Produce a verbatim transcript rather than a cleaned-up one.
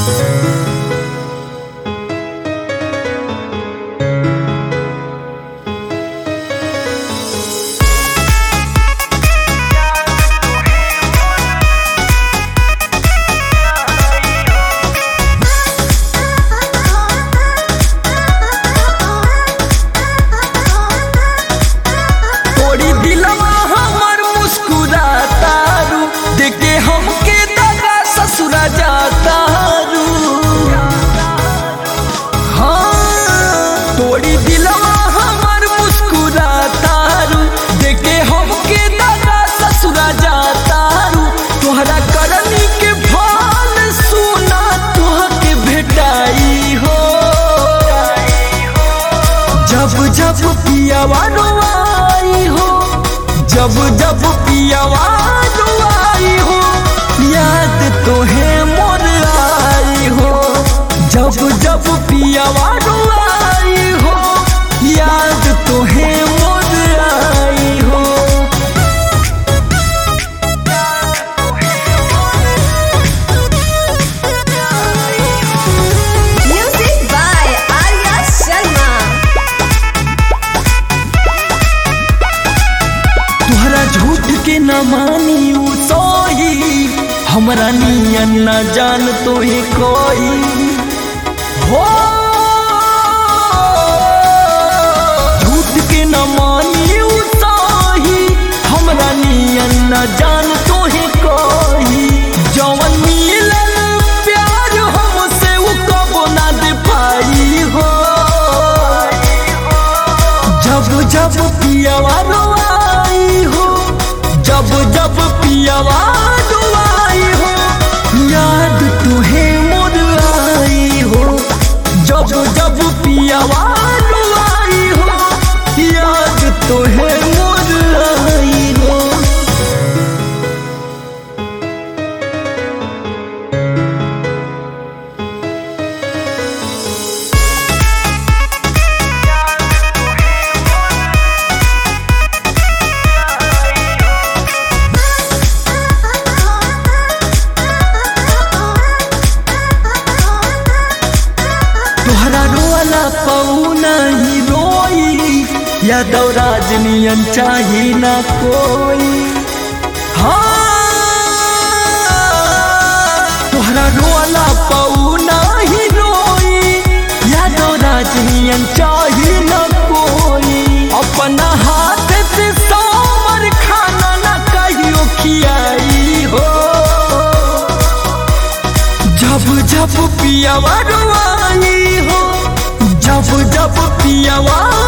जब जब पियावा रोवाई हो, जब जब पियावा रोवाई हो, याद तोहे मोर आई हो। जब जब पियावा रोवाई हो, याद तोहे मोर आई हो। Music by Arya Sharma। तुहरा झूठ के न मानी उ सोही, हमरा नियन न जान तोहे कोई हो। झूठ के न मानी उ सोही, हमरा नियन न जान तोहे कोई। जवन मिलल प्यार हमसे उ कबो ना दे पाई हो। जब जब पियावा रोवाई हो, जब जब पियावा रोवाई हो, याद तुहे मोर आई हो। जब जब पियावा रोवाई हो, याद तुहे मोर आई हो। तोहरा रोला पऊ नहीं रोई, यादव राजनियन चाही ना कोई। हाँ, तोहरा रोला पऊ नहीं रोई, यादव राजनियन चाही ना कोई। अपना हाथ से सोमर खाना ना कहियो खियाई हो। जब जब पियावा रोवाई हो, जब जब पियावा